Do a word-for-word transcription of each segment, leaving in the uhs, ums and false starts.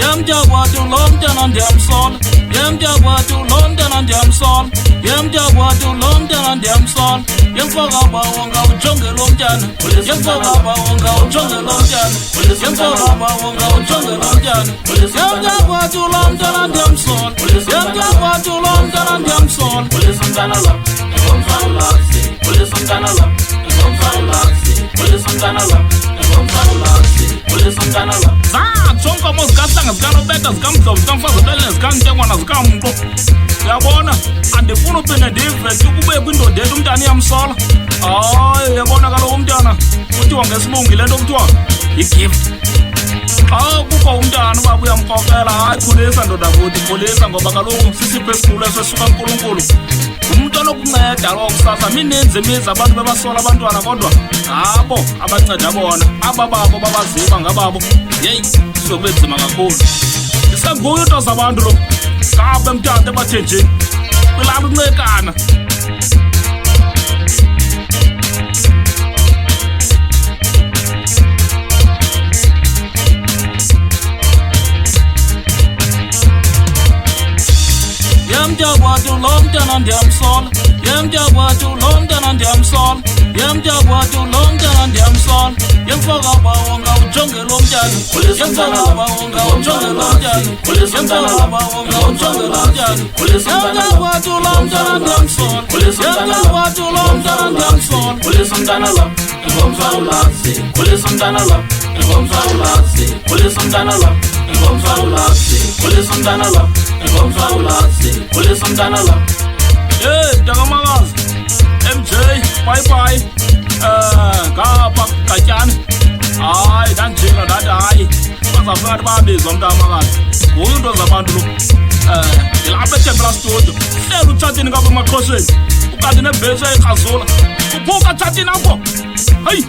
Yemjagwatu lomtan and yam sol. Yemjagwatu lomtan and yam sol. Yemjagwatu lomtan and yam sol. Yemfogaba wonga ujonge lomtan. Yemfogaba wonga ujonge lomtan. Yemfogaba wonga ujonge lomtan. Yemjagwatu lomtan and yam sol. Yemjagwatu lomtan and yam sol. Police on Danala, come from Laxi. Police on Danala, come from Laxi. Police on Danala, come from Laxi. Police on Danala. Ah, chonka mos gastanga zikano beka zikamzo zikamfaza bele zikantengwana zikamko. Yabona andifuna uphinde ndive ukube kwindoda ethu umntana iyamsola. Hayi yabona kaloku umntana kuthiwa ngesilungu le nto kuthiwa yi-gift. Xa kukho umntana uba uyamkokela hayi khulisa ndoda kuthi khulisa ngoba kaloku sisipho esikhulu esesuka kuNkulunkulu. Umuntu anokunceda lo kusasa mininzi imizi abantu bebasola abantwana kodwa ngabo abanceda bona aba babo babaziba ngababo. Yeyi sokube nzima kakhulu. Isenguyo into zabantu lo kabe mntana ebathenjeni kwilapha incekana. Yemjagwatu lomtan and yam sol. Yemjagwatu lomtan and yam sol. Yemjagwatu lomtan and yam sol. Yemfogaba wonga ujonge lomtan. Yemfogaba wonga ujonge lomtan. Yemfogaba wonga ujonge lomtan. Yemjagwatu lomtan and yam sol. Yemjagwatu lomtan and yam sol. Police on Danala, come from Laxi. Police on Danala, come from Laxi. Police on Danala, come from Laxi. Police on Danala, come from Laxi. Police on Danala. Hey, Dagamagazi, M J, bye bye. Eh, Gapa, Kajan. Hayi, danjena dada hayi. Bazafika babizwa mntamakazi. Kuyo into zabantu lo. Eh, ngilapha eTemplar Studio. Hleli utshatini ngapha emaXhoseni. Ukanti nebhesi ekhazula. Uphuka tshatini apho. Hayi.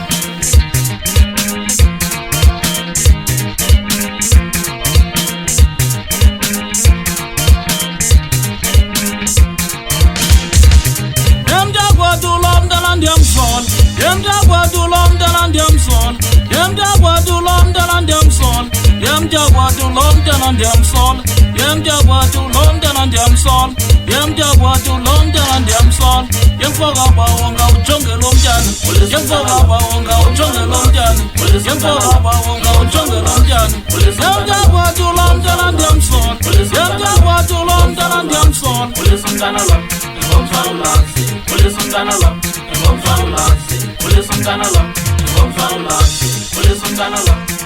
Yemjagwatu lomtan and yam sol. Yemjagwatu lomtan and yam sol. Yemjagwatu lomtan and yam sol. Yemjagwatu lomtan and yam sol. Yemjagwatu lomtan and yam sol. Yemjagwatu lomtan and yam sol. Yemfogaba wonga ujonge lomtan. Yemfogaba wonga ujonge lomtan. Yemfogaba wonga ujonge lomtan. Yemjagwatu lomtan and yam sol. Yemjagwatu lomtan and yam sol. Police on Danala, come from Laxi. Police on Danala, come from Laxi. Police on Danala, come from Laxi. Police on Danala.